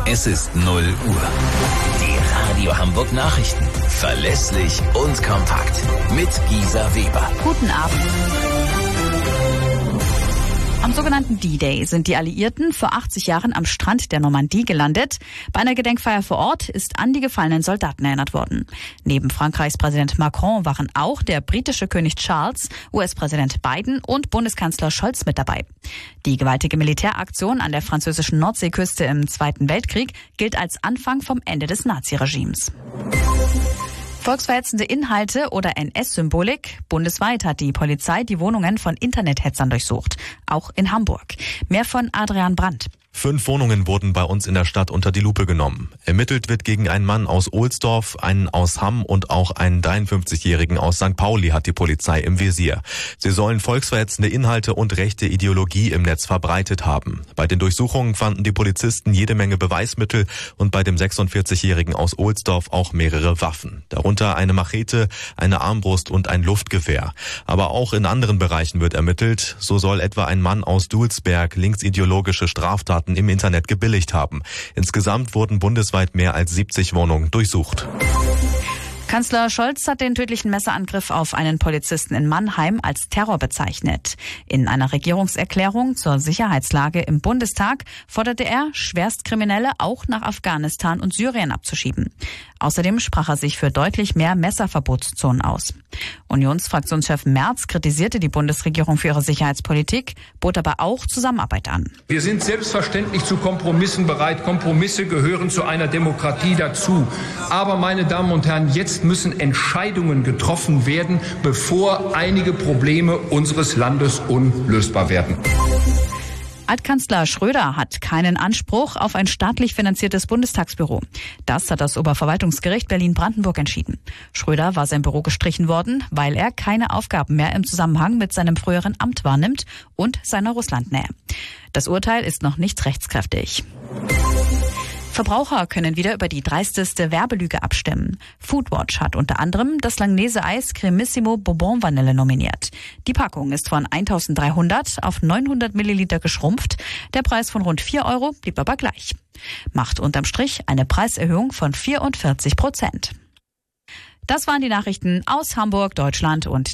Es ist 0 Uhr. Die Radio Hamburg Nachrichten. Verlässlich und kompakt. Mit Gisa Weber. Guten Abend. Am sogenannten D-Day sind die Alliierten vor 80 Jahren am Strand der Normandie gelandet. Bei einer Gedenkfeier vor Ort ist an die gefallenen Soldaten erinnert worden. Neben Frankreichs Präsident Macron waren auch der britische König Charles, US-Präsident Biden und Bundeskanzler Scholz mit dabei. Die gewaltige Militäraktion an der französischen Nordseeküste im Zweiten Weltkrieg gilt als Anfang vom Ende des Naziregimes. Volksverhetzende Inhalte oder NS-Symbolik. Bundesweit hat die Polizei die Wohnungen von Internethetzern durchsucht. Auch in Hamburg. Mehr von Adrian Brandt. 5 Wohnungen wurden bei uns in der Stadt unter die Lupe genommen. Ermittelt wird gegen einen Mann aus Ohlsdorf, einen aus Hamm und auch einen 53-Jährigen aus St. Pauli hat die Polizei im Visier. Sie sollen volksverhetzende Inhalte und rechte Ideologie im Netz verbreitet haben. Bei den Durchsuchungen fanden die Polizisten jede Menge Beweismittel und bei dem 46-Jährigen aus Ohlsdorf auch mehrere Waffen. Darunter eine Machete, eine Armbrust und ein Luftgewehr. Aber auch in anderen Bereichen wird ermittelt. So soll etwa ein Mann aus Dulsberg linksideologische Straftaten im Internet gebilligt haben. Insgesamt wurden bundesweit mehr als 70 Wohnungen durchsucht. Kanzler Scholz hat den tödlichen Messerangriff auf einen Polizisten in Mannheim als Terror bezeichnet. In einer Regierungserklärung zur Sicherheitslage im Bundestag forderte er, Schwerstkriminelle auch nach Afghanistan und Syrien abzuschieben. Außerdem sprach er sich für deutlich mehr Messerverbotszonen aus. Unionsfraktionschef Merz kritisierte die Bundesregierung für ihre Sicherheitspolitik, bot aber auch Zusammenarbeit an. Wir sind selbstverständlich zu Kompromissen bereit. Kompromisse gehören zu einer Demokratie dazu. Aber, meine Damen und Herren, jetzt müssen Entscheidungen getroffen werden, bevor einige Probleme unseres Landes unlösbar werden. Altkanzler Schröder hat keinen Anspruch auf ein staatlich finanziertes Bundestagsbüro. Das hat das Oberverwaltungsgericht Berlin-Brandenburg entschieden. Schröder war sein Büro gestrichen worden, weil er keine Aufgaben mehr im Zusammenhang mit seinem früheren Amt wahrnimmt und seiner Russlandnähe. Das Urteil ist noch nicht rechtskräftig. Verbraucher können wieder über die dreisteste Werbelüge abstimmen. Foodwatch hat unter anderem das Langnese-Eis Cremissimo Bourbon Vanille nominiert. Die Packung ist von 1.300 auf 900 Milliliter geschrumpft. Der Preis von rund 4 Euro blieb aber gleich. Macht unterm Strich eine Preiserhöhung von 44%. Das waren die Nachrichten aus Hamburg, Deutschland und